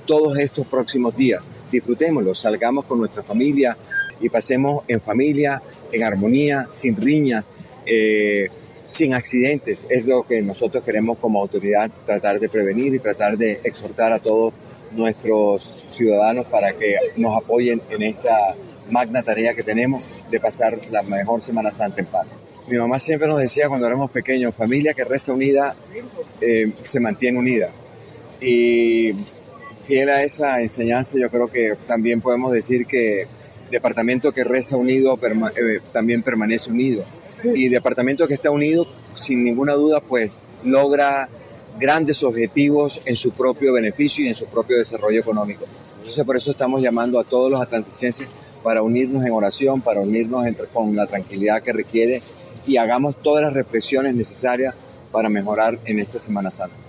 todos estos próximos días. Disfrutémoslo, salgamos con nuestra familia y pasemos en familia, en armonía, sin riñas, sin accidentes. Es lo que nosotros queremos como autoridad, tratar de prevenir y tratar de exhortar a todos nuestros ciudadanos para que nos apoyen en esta magna tarea que tenemos de pasar la mejor Semana Santa en paz. Mi mamá siempre nos decía cuando éramos pequeños, familia que reza unida se mantiene unida. Y fiel a esa enseñanza, yo creo que también podemos decir que departamento que reza unido también permanece unido. Y departamento que está unido, sin ninguna duda, pues logra grandes objetivos en su propio beneficio y en su propio desarrollo económico. Entonces, por eso estamos llamando a todos los atlanticenses para unirnos en oración, para unirnos con la tranquilidad que requiere y hagamos todas las reflexiones necesarias para mejorar en esta Semana Santa.